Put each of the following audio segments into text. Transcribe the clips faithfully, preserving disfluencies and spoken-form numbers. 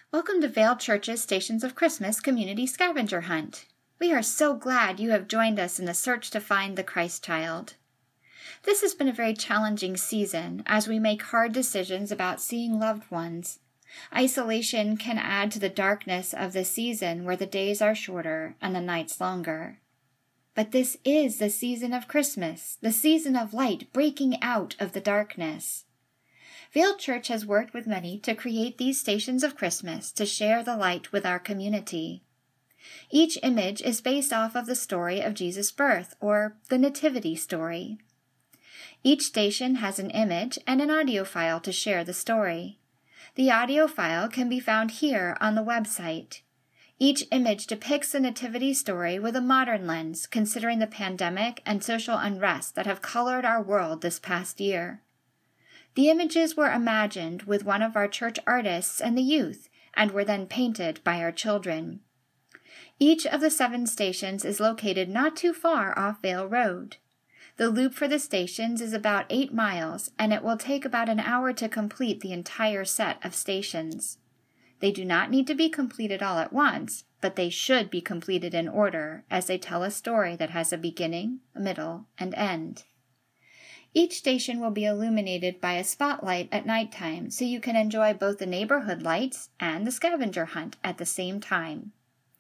Welcome to Vale Church's Stations of Christmas Community Scavenger Hunt. We are so glad you have joined us in the search to find the Christ child. This has been a very challenging season as we make hard decisions about seeing loved ones. Isolation can add to the darkness of the season where the days are shorter and the nights longer. But this is the season of Christmas, the season of light breaking out of the darkness. Vale Church has worked with many to create these stations of Christmas to share the light with our community. Each image is based off of the story of Jesus' birth, or the Nativity story. Each station has an image and an audio file to share the story. The audio file can be found here on the website. Each image depicts the Nativity story with a modern lens, considering the pandemic and social unrest that have colored our world this past year. The images were imagined with one of our church artists and the youth, and were then painted by our children. Each of the seven stations is located not too far off Vale Road. The loop for the stations is about eight miles, and it will take about an hour to complete the entire set of stations. They do not need to be completed all at once, but they should be completed in order, as they tell a story that has a beginning, a middle, and end. Each station will be illuminated by a spotlight at nighttime, so you can enjoy both the neighborhood lights and the scavenger hunt at the same time.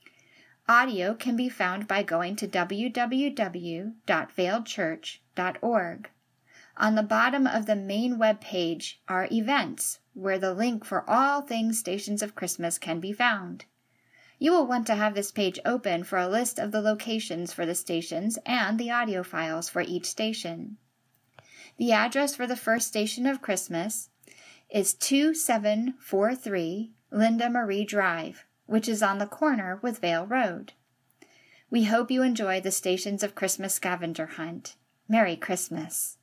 Audio can be found by going to w w w dot vale church dot org. On the bottom of the main web page are events, where the link for all things Stations of Christmas can be found. You will want to have this page open for a list of the locations for the stations and the audio files for each station. The address for the first station of Christmas is two seven four three Linda Marie Drive, which is on the corner with Vale Road. We hope you enjoy the Stations of Christmas Scavenger Hunt. Merry Christmas!